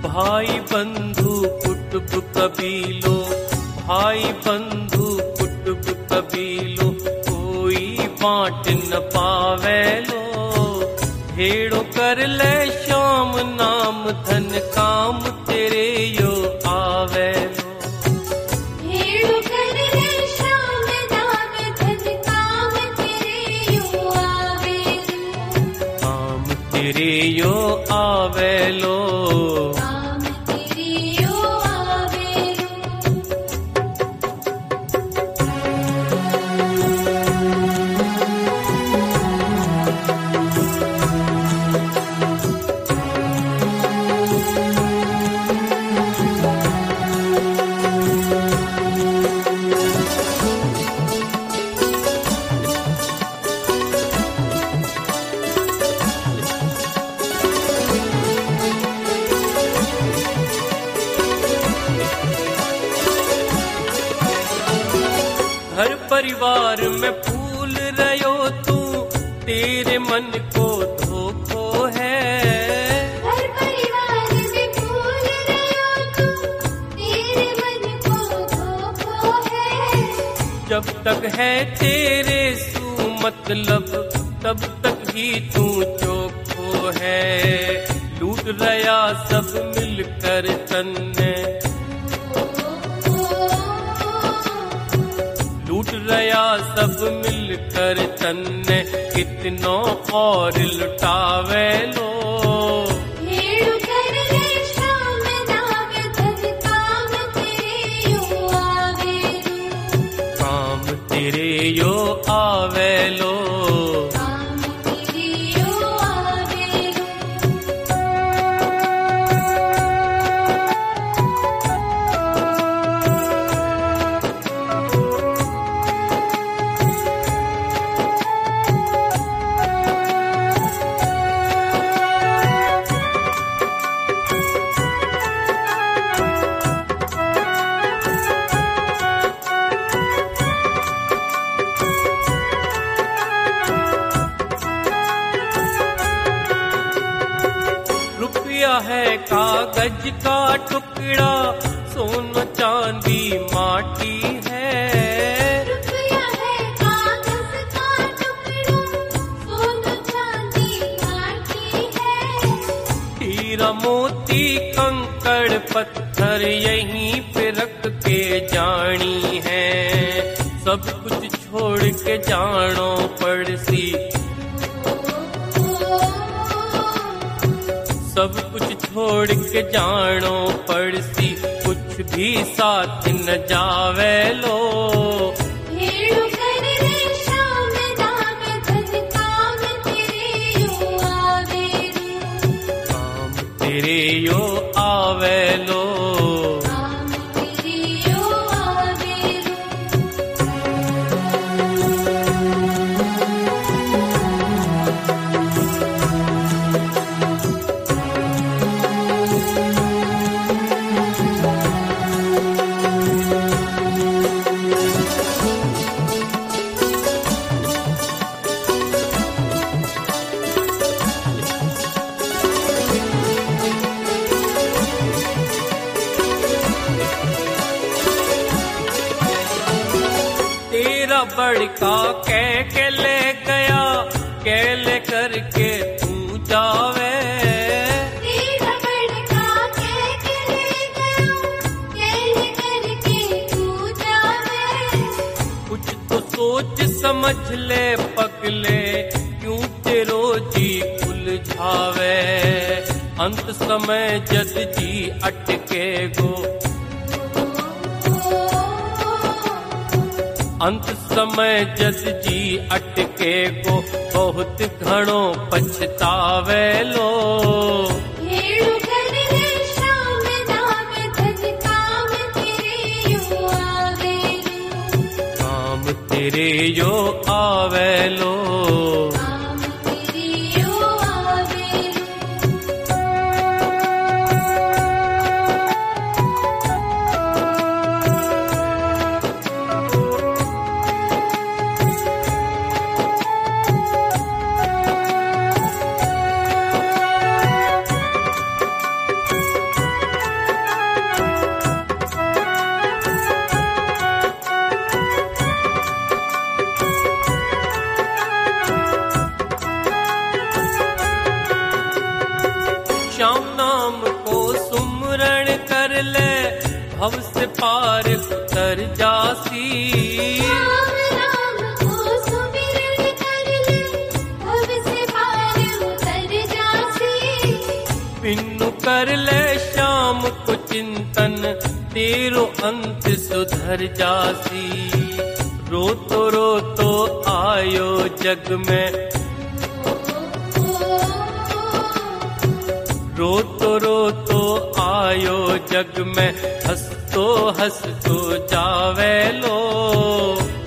भाई बंधु कुटुंब कबीलो, भाई बंधु कुटुंब कबीलो, कोई बांट न पावे लो। हेड़ो कर ले श्याम नाम धन काम तेरे यो आवे लो। हेड़ो कर ले श्याम नाम धन काम तेरे यो आवे लो। काम तेरे यो आवे लो। काम तेरे यो आवे लो। घर परिवार में फूल रयो तू, तेरे मन को धोखो है। हर परिवार में फूल रयो तू, तेरे मन को धोखो है। जब तक है तेरे सु मतलब तब तक ही तू चोखो है। लूट रया सब मिलकर तन्ने, लूट रया सब मिलकर तन्ने, कितनों और लुटावे लो। हेड़ो कर ले श्याम नाम धन काम तेरे यो आवे लो। काम तेरे यो आवे लो। काम तेरे यो आवे लो। रुपया है कागज का टुकड़ा, सोना चांदी माटी है। रुपया है कागज का टुकड़ा, सोना चांदी माटी है। हीरा मोती कंकड़ पत्थर यहीं पे रख के जानी है। सब कुछ छोड़ के जानो पड़सी, सब कुछ छोड़ के जानो पड़सी, कुछ भी साथ न जावे लो। हेड़ो कर ले श्याम नाम धन काम तेरे यो आवे लो। काम तेरे यो आवे लो। काम तेरे यो आवे लो। तेरा बड़का कह के ले गया, कह ले करके तू जावे। तेरा बड़का कह के ले गया, कह करके तू जावे। कुछ तो सोच समझ ले पगले, क्यों तेरो जी उलझावे। अंत समय जद जी अटके गो, अंत समय जद जी अटके को, बहुत घणो पछतावे लो। हेड़ो कर ले श्याम नाम धन काम तेरे यो आवे लो। काम तेरे यो आवे लो। काम तेरे यो आवे लो। श्याम नाम को सुमरण कर ले, भव से पार उतर जासी। राम नाम को सुमिरन कर ले, भव से पार उतर जासी। पिन्नु कर ले श्याम को चिंतन, तेरो अंत सुधर जासी। रोतो आयो जग में, रोतो आयो जग में, हंसतो जावे लो।